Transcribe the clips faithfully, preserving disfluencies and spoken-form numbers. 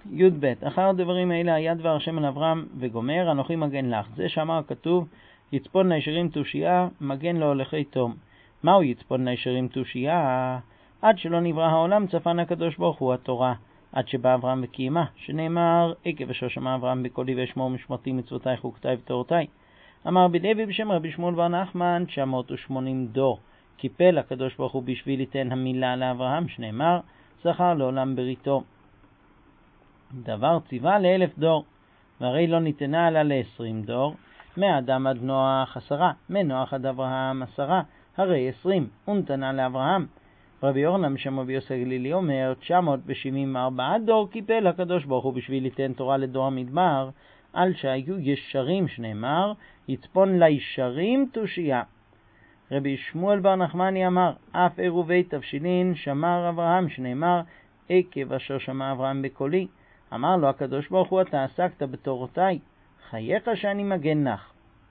י"ב אחר דברים האלה היה דבר השם על אברהם וגומר, אנוכי מגן לך. זה שאמר כתוב, יצפון נשרים תושייה, מגן להולכי תום. מהו יצפון נשרים תושייה? עד שלא נברא העולם צפן הקדוש ברוך הוא התורה, עד שבא אברהם וקיימה, שנאמר, עקב אשר שמע אברהם בקולי ואשמור משמרתי מצוותיי חוקותיי ותורותיי. אמר רבי לוי בשם רבי שמואל בר נחמן, תשע מאות ושמונים דור. קיפל הקדוש ברוך הוא בשביל ליתן המילה לאברהם, שנאמר, זכר לעולם בריתו. דבר ציווה לאלף דור, והרי לא ניתנה עלה לעשרים דור. מאדם עד נוח עשרה, מנוח עד אברהם עשרה, הרי עשרים, ונתנה לאברהם. רבי אורנה בשם רבי יוסי הגלילי אומר, תשע מאות שבעים וארבע דור קיפל הקדוש ברוך הוא בשביל ליתן תורה לדור המדבר, על שהיו ישרים, שנאמר, יצפון לישרים תושייה. רבי שמואל בר נחמני אמר, אף עירובי תבשילין שמר אברהם, שנאמר, עקב אשר שמע אברהם בקולי. אמר לו הקדוש ברוך הוא, אתה עסקת בתורותיי, חייך שאני מגן לך.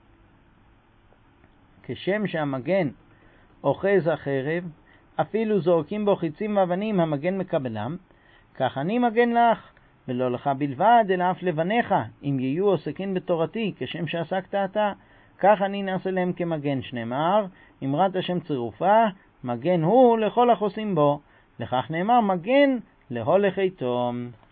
כשם שהמגן אוחז החרב, אפילו זורקים בו חיצים ואבנים, המגן מקבלם, כך אני מגן לך, ולא לך בלבד, אלא אף לבניך, אם יהיו עוסקים בתורתי, כשם שעסקת אתה, כך אני נעשה להם כמגן, שנאמר, אמרת השם צירופה, מגן הוא לכל החוסים בו, לכך נאמר מגן להולכי תום.